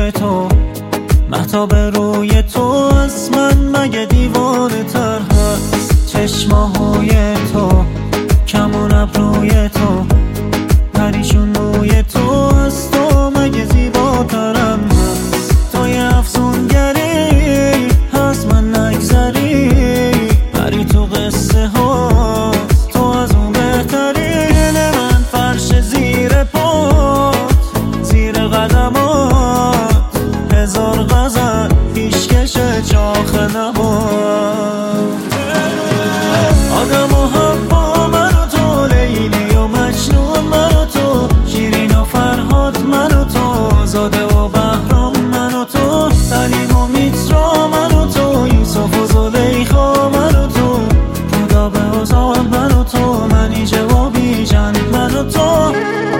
روی تو، مهتاب روی تو از من مگه دیوانه تر هست؟ چشماهای تو، کمون ابروی تو، پریشون روی تو از تو مگه زیباترم هست؟ تو یه افسونگری از من نگذری، پری تو قصه ها تو از اون بهتری. دل من فرش زیر پات، زیر قدمات، هزار غزل پیشکش چاخ نبات. آدم و حوا من و تو، لیلی و مجنون من و تو، شیرین و فرهاد من و تو، زاده و بهرام من و تو، سلیم و میترا من و تو، یوسف و زلیخا من و تو، خدا به ازان من و تو، منی جوابی جن من و تو.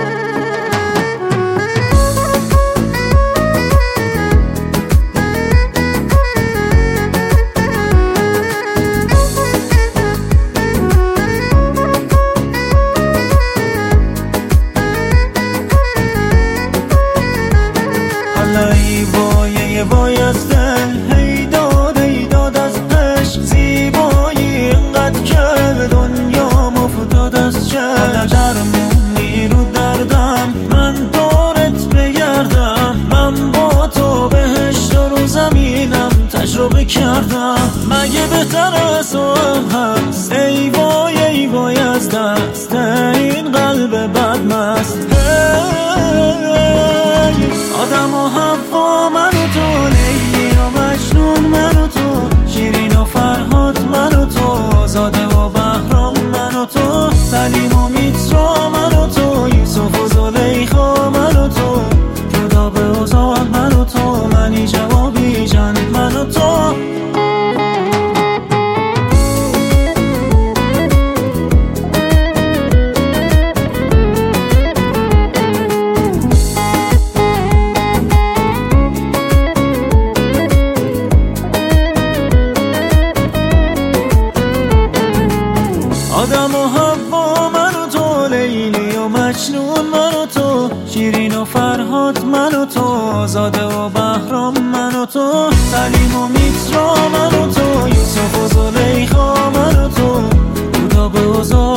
ای وای از دل، هی داد از عشق، زیبایی اینقدر که دنیا مفتاد از چشم. درمونی رو دردم، من دارت بگردم، من با تو بهشت رو زمینم تجربه کردم، مگه بهتر از تو هم هست؟ ای وای از دست این قلب بدمست. آدم و حوا من و تو، لیلی و مجنون من و تو، شیرین و فرهاد من و تو، زاده و بهرام من و تو، سلیم و میترا من و تو، یوسف و زلیخا من و تو، جدا به ازان من و تو، منی جوابی جن من و تو. آدم و حوا من و تو، لیلی و مجنون من و تو، شیرین و فرهاد من و تو، زاده و بهرام من و تو، سلیم و میترا من و تو، یوسف و زلیخا من و تو، خدا به ازان